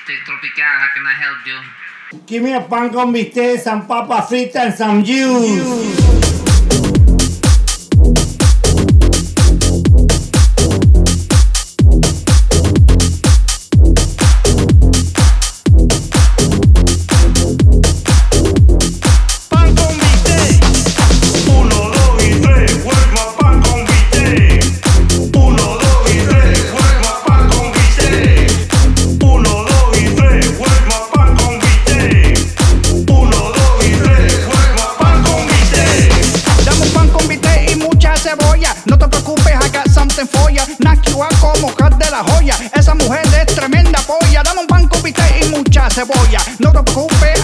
Steak Tropical, how can I help you? Give me a pan con bistec, some papa frita and some juice. No te preocupes, I got something for ya. Nakiwa como cat de la joya. Esa mujer es tremenda polla. Dame un pan con bistec y mucha cebolla. No te preocupes,